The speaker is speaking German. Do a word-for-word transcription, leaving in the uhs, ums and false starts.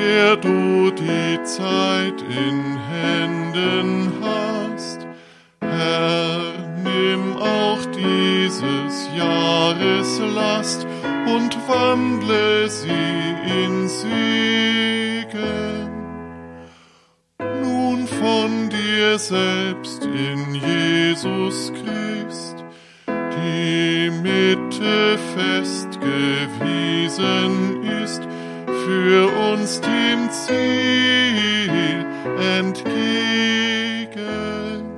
der du die Zeit in Händen hast. Herr, nimm auch dieses Jahres Last und wandle sie in Segen. Nun von dir selbst in Jesus Christ, die Mitte festgewiesen ist, für uns dem Ziel entgegen.